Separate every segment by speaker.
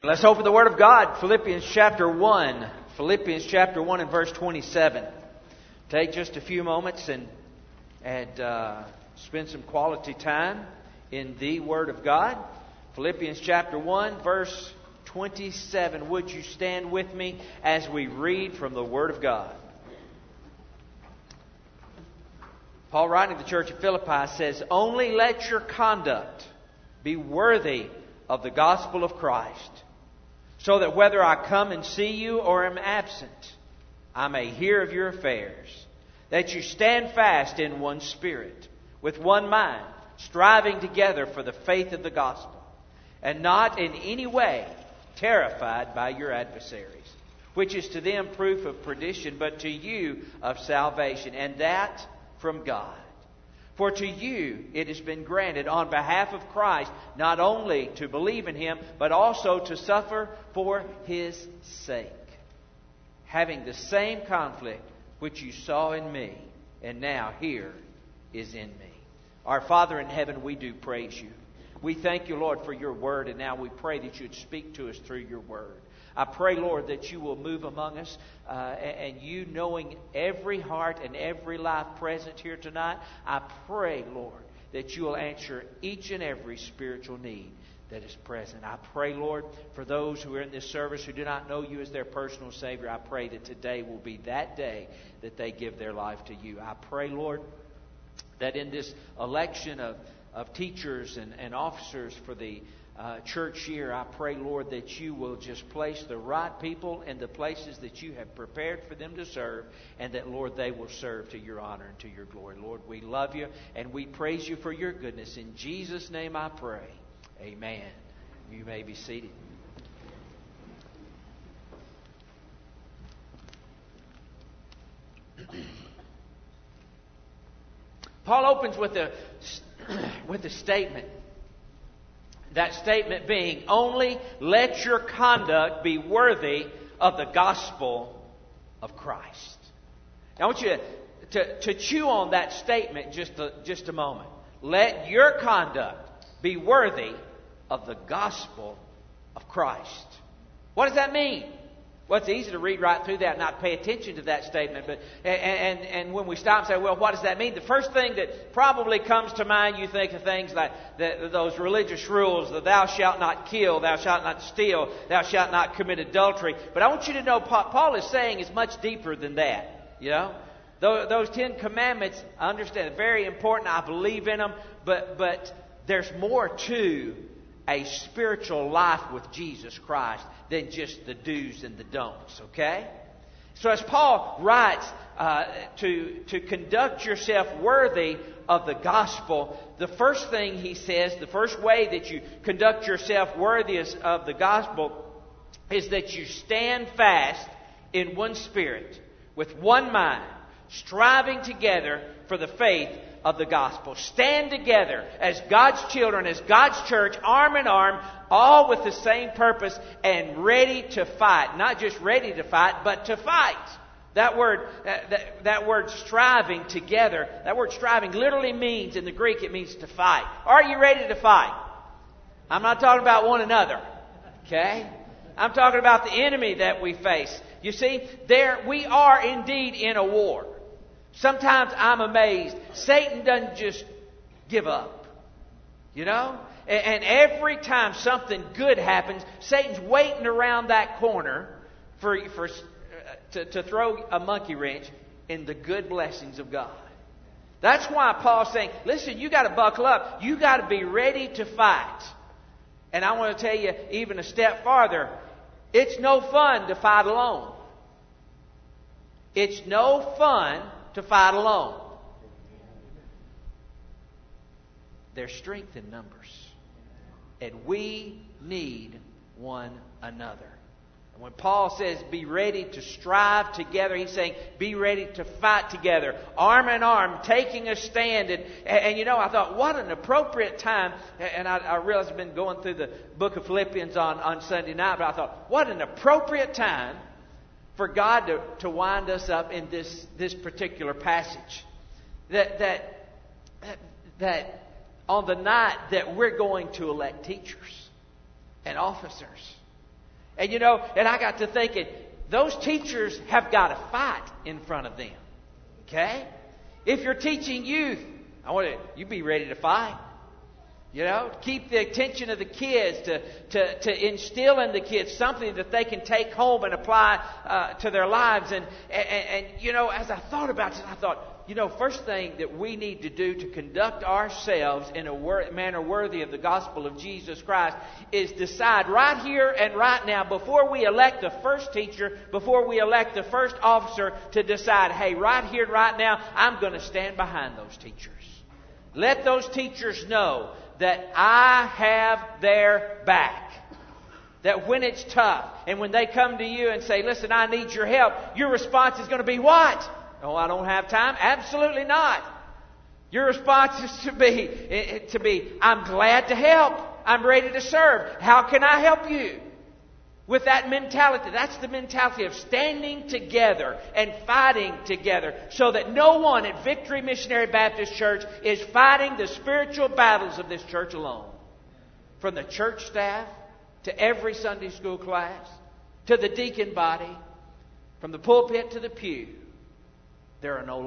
Speaker 1: Let's open the Word of God, Philippians chapter 1. Philippians chapter 1 and verse 27. Take just a few moments and spend some quality time in the Word of God. Philippians chapter 1, verse 27. Would you stand with me as we read from the Word of God? Paul, writing to the church at Philippi, says, "Only let your conduct be worthy of the gospel of Christ, so that whether I come and see you or am absent, I may hear of your affairs, that you stand fast in one spirit, with one mind, striving together for the faith of the gospel, and not in any way terrified by your adversaries, which is to them proof of perdition, but to you of salvation, and that from God. For to you it has been granted on behalf of Christ not only to believe in Him, but also to suffer for His sake, having the same conflict which you saw in me, and now here is in me." Our Father in heaven, we do praise you. We thank you, Lord, for your word, and now we pray that you would speak to us through your word. I pray, Lord, that you will move among us, and you knowing every heart and every life present here tonight, I pray, Lord, that you will answer each and every spiritual need that is present. I pray, Lord, for those who are in this service who do not know you as their personal Savior, I pray that today will be that day that they give their life to you. I pray, Lord, that in this election of teachers and officers for the church year, I pray, Lord, that you will just place the right people in the places that you have prepared for them to serve, and that, Lord, they will serve to your honor and to your glory. Lord, we love you and we praise you for your goodness. In Jesus' name I pray. Amen. You may be seated. Paul opens with a statement. That statement being, "Only let your conduct be worthy of the gospel of Christ." Now I want you to chew on that statement just a moment. Let your conduct be worthy of the gospel of Christ. What does that mean? Well, it's easy to read right through that and not pay attention to that statement. But and when we stop and say, well, what does that mean? The first thing that probably comes to mind, you think of things like those religious rules, that thou shalt not kill, thou shalt not steal, thou shalt not commit adultery. But I want you to know, Paul is saying is much deeper than that. You know, those 10 commandments, I understand, are very important. I believe in them. But there's more to a spiritual life with Jesus Christ than just the do's and the don'ts, okay? So as Paul writes to conduct yourself worthy of the gospel, the first thing he says, the first way that you conduct yourself worthy of the gospel is that you stand fast in one spirit, with one mind, striving together for the faith of the gospel. Stand together as God's children, as God's church, arm in arm, all with the same purpose and ready to fight. Not just ready to fight, but to fight. That word striving together, that word striving literally means, in the Greek, it means to fight. Are you ready to fight? I'm not talking about one another. Okay? I'm talking about the enemy that we face. You see, we are indeed in a war. Sometimes I'm amazed. Satan doesn't just give up. You know? And every time something good happens, Satan's waiting around that corner to throw a monkey wrench in the good blessings of God. That's why Paul's saying, listen, you got to buckle up. You got to be ready to fight. And I want to tell you even a step farther. It's no fun to fight alone. It's no fun to fight alone. There's strength in numbers. And we need one another. And when Paul says be ready to strive together, he's saying be ready to fight together, arm in arm, taking a stand. And you know, I thought, what an appropriate time. And I realized I've been going through the book of Philippians on Sunday night, but I thought, what an appropriate time for God to wind us up in this particular passage. That on the night that we're going to elect teachers and officers, And and I got to thinking, those teachers have got a fight in front of them. Okay? If you're teaching youth, you be ready to fight. Keep the attention of the kids, to instill in the kids something that they can take home and apply to their lives. And as I thought about this, I thought, first thing that we need to do to conduct ourselves in a manner worthy of the gospel of Jesus Christ is decide right here and right now, before we elect the first teacher, before we elect the first officer, to decide, hey, right here and right now, I'm going to stand behind those teachers. Let those teachers know that I have their back. That when it's tough and when they come to you and say, listen, I need your help, your response is going to be what? Oh, I don't have time? Absolutely not. Your response is to be, I'm glad to help. I'm ready to serve. How can I help you? With that mentality. That's the mentality of standing together and fighting together, so that no one at Victory Missionary Baptist Church is fighting the spiritual battles of this church alone. From the church staff to every Sunday school class to the deacon body, from the pulpit to the pew, there are no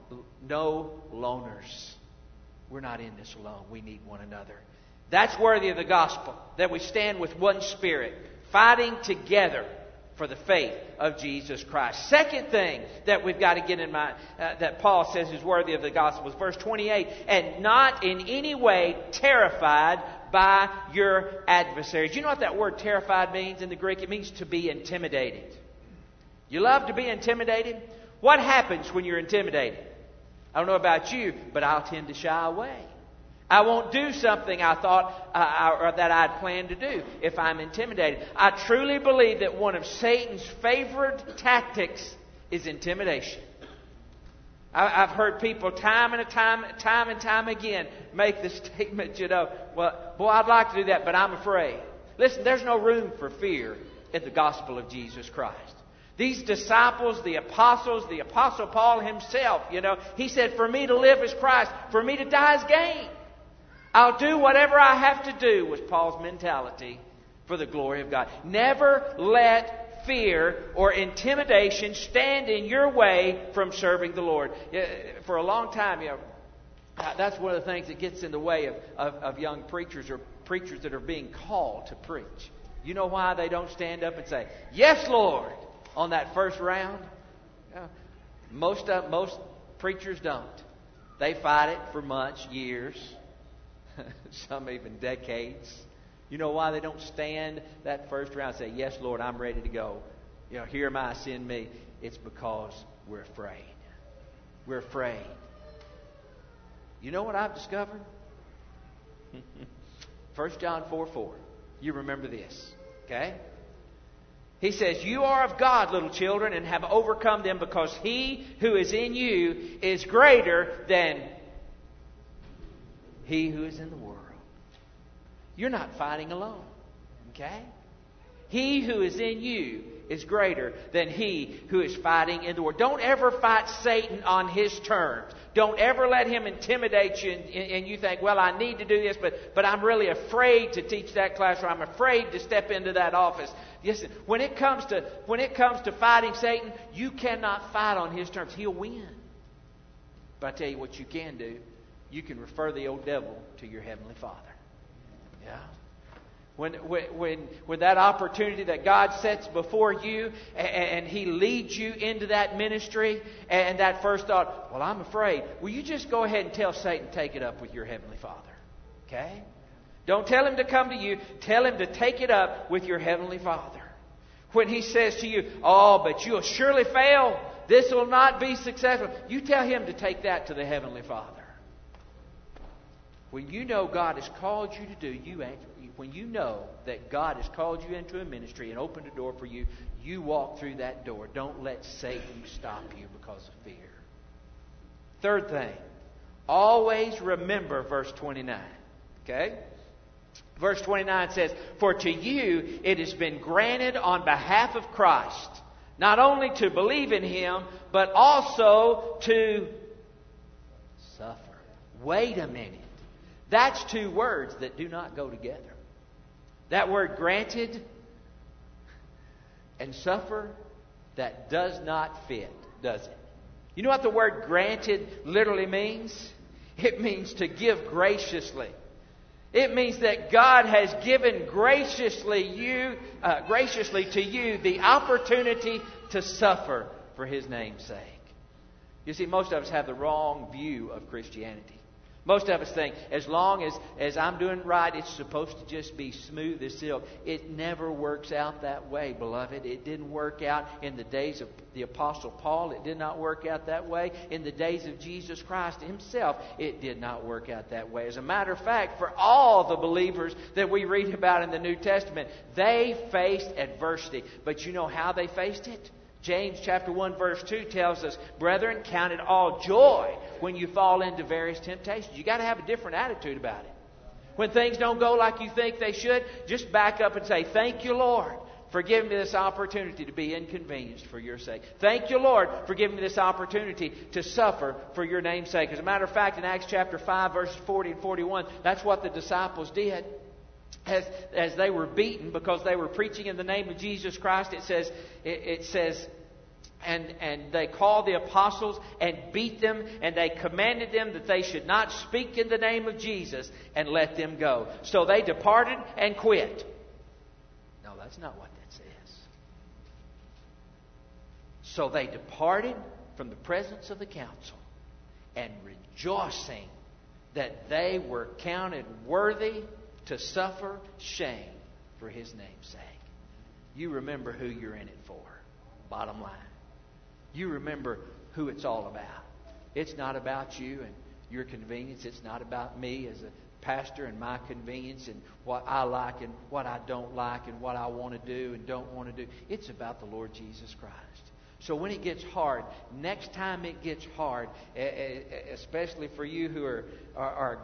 Speaker 1: loners. We're not in this alone. We need one another. That's worthy of the gospel, that we stand with one spirit, fighting together for the faith of Jesus Christ. Second thing that we've got to get in mind that Paul says is worthy of the gospel is verse 28. And not in any way terrified by your adversaries. You know what that word terrified means in the Greek? It means to be intimidated. You love to be intimidated? What happens when you're intimidated? I don't know about you, but I'll tend to shy away. I won't do something I thought or that I'd planned to do if I'm intimidated. I truly believe that one of Satan's favorite tactics is intimidation. I've heard people time and time again make the statement, well, boy, I'd like to do that, but I'm afraid. Listen, there's no room for fear in the gospel of Jesus Christ. These disciples, the apostles, the Apostle Paul himself, he said, for me to live is Christ, for me to die is gain. I'll do whatever I have to do, was Paul's mentality, for the glory of God. Never let fear or intimidation stand in your way from serving the Lord. For a long time, that's one of the things that gets in the way of young preachers or preachers that are being called to preach. You know why they don't stand up and say, yes, Lord, on that first round? Most preachers don't. They fight it for months, years, some even decades. You know why they don't stand that first round and say, yes, Lord, I'm ready to go. Here am I, send me. It's because we're afraid. We're afraid. You know what I've discovered? 1 John 4:4. You remember this, okay? He says, you are of God, little children, and have overcome them, because he who is in you is greater than he who is in the world. You're not fighting alone. Okay? He who is in you is greater than he who is fighting in the world. Don't ever fight Satan on his terms. Don't ever let him intimidate you and you think, well, I need to do this, but I'm really afraid to teach that class, or I'm afraid to step into that office. Listen, when it comes to fighting Satan, you cannot fight on his terms. He'll win. But I tell you what you can do. You can refer the old devil to your Heavenly Father. Yeah. When that opportunity that God sets before you and He leads you into that ministry, and that first thought, well, I'm afraid. Will you just go ahead and tell Satan, take it up with your Heavenly Father? Okay? Don't tell him to come to you. Tell him to take it up with your Heavenly Father. When he says to you, oh, but you'll surely fail. This will not be successful. You tell him to take that to the Heavenly Father. When you know God has called you to do, when you know that God has called you into a ministry and opened a door for you, you walk through that door. Don't let Satan stop you because of fear. Third thing, always remember verse 29. Okay? Verse 29 says, for to you it has been granted on behalf of Christ, not only to believe in Him, but also to suffer. Wait a minute. That's two words that do not go together. That word granted and suffer that does not fit, does it? You know what the word granted literally means? It means to give graciously. It means that God has given graciously to you the opportunity to suffer for His name's sake. You see, most of us have the wrong view of Christianity. Most of us think, as long as I'm doing right, it's supposed to just be smooth as silk. It never works out that way, beloved. It didn't work out in the days of the Apostle Paul. It did not work out that way in the days of Jesus Christ Himself. It did not work out that way. As a matter of fact, for all the believers that we read about in the New Testament, they faced adversity. But you know how they faced it? James chapter 1 verse 2 tells us, "Brethren, count it all joy when you fall into various temptations." You got to have a different attitude about it. When things don't go like you think they should, just back up and say, "Thank you, Lord, for giving me this opportunity to be inconvenienced for your sake. Thank you, Lord, for giving me this opportunity to suffer for your name's sake." As a matter of fact, in Acts chapter 5 verses 40 and 41, that's what the disciples did. As they were beaten because they were preaching in the name of Jesus Christ, it says, and they called the apostles and beat them, and they commanded them that they should not speak in the name of Jesus, and let them go. So they departed and quit. No, that's not what that says. So they departed from the presence of the council, and rejoicing that they were counted worthy to suffer shame for His name's sake. You remember who you're in it for. Bottom line. You remember who it's all about. It's not about you and your convenience. It's not about me as a pastor and my convenience and what I like and what I don't like and what I want to do and don't want to do. It's about the Lord Jesus Christ. So when it gets hard, next time it gets hard, especially for you who are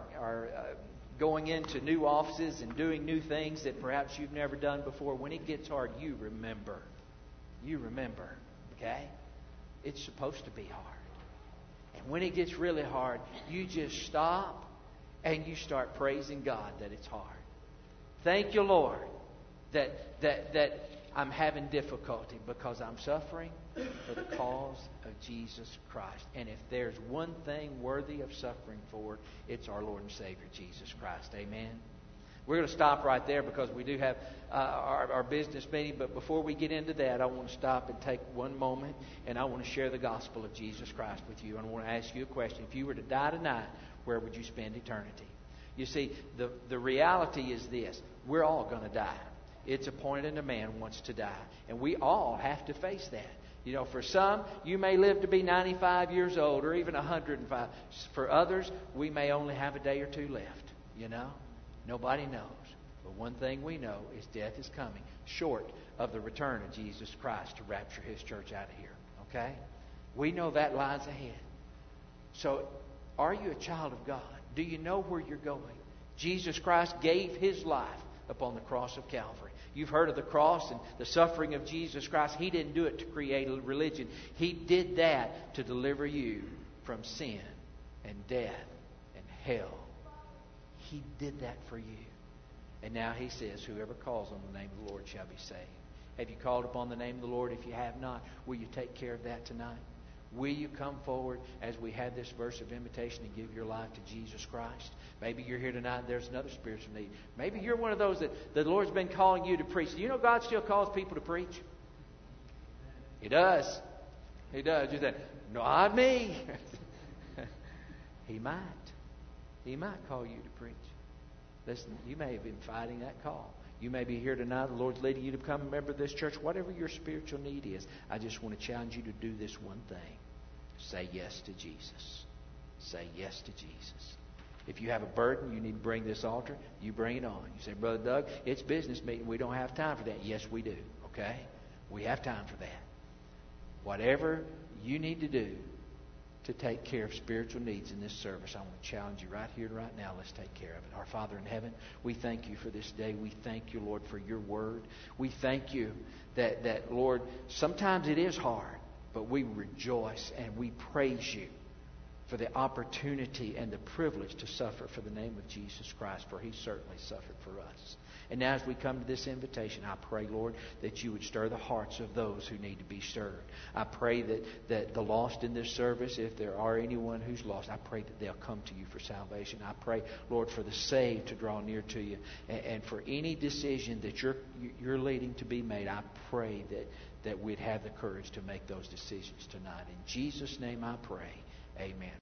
Speaker 1: going into new offices and doing new things that perhaps you've never done before, when it gets hard, you remember. You remember, okay? It's supposed to be hard. And when it gets really hard, you just stop and you start praising God that it's hard. Thank you, Lord, that I'm having difficulty because I'm suffering for the cause of Jesus Christ. And if there's one thing worthy of suffering for, it's our Lord and Savior, Jesus Christ. Amen. We're going to stop right there because we do have our business meeting. But before we get into that, I want to stop and take one moment, and I want to share the gospel of Jesus Christ with you. And I want to ask you a question. If you were to die tonight, where would you spend eternity? You see, the reality is this. We're all going to die. It's appointed a man wants to die. And we all have to face that. You know, for some, you may live to be 95 years old or even 105. For others, we may only have a day or two left, you know. Nobody knows. But one thing we know is death is coming, short of the return of Jesus Christ to rapture His church out of here. Okay? We know that lies ahead. So, are you a child of God? Do you know where you're going? Jesus Christ gave His life upon the cross of Calvary. You've heard of the cross and the suffering of Jesus Christ. He didn't do it to create a religion. He did that to deliver you from sin and death and hell. He did that for you. And now He says, whoever calls on the name of the Lord shall be saved. Have you called upon the name of the Lord? If you have not, will you take care of that tonight? Will you come forward as we have this verse of invitation and give your life to Jesus Christ? Maybe you're here tonight and there's another spiritual need. Maybe you're one of those that the Lord's been calling you to preach. Do you know God still calls people to preach? He does. He does. You say, not me. He might. He might call you to preach. Listen, you may have been fighting that call. You may be here tonight. The Lord's leading you to become a member of this church. Whatever your spiritual need is, I just want to challenge you to do this one thing. Say yes to Jesus. Say yes to Jesus. If you have a burden, you need to bring this altar. You bring it on. You say, Brother Doug, it's business meeting. We don't have time for that. Yes, we do. Okay? We have time for that. Whatever you need to do to take care of spiritual needs in this service, I want to challenge you right here and right now. Let's take care of it. Our Father in heaven, we thank you for this day. We thank you, Lord, for your word. We thank you that Lord, sometimes it is hard, but we rejoice and we praise you for the opportunity and the privilege to suffer for the name of Jesus Christ, for He certainly suffered for us. And now as we come to this invitation, I pray, Lord, that You would stir the hearts of those who need to be stirred. I pray that the lost in this service, if there are anyone who's lost, I pray that they'll come to You for salvation. I pray, Lord, for the saved to draw near to You. And for any decision that you're leading to be made, I pray that we'd have the courage to make those decisions tonight. In Jesus' name I pray. Amen.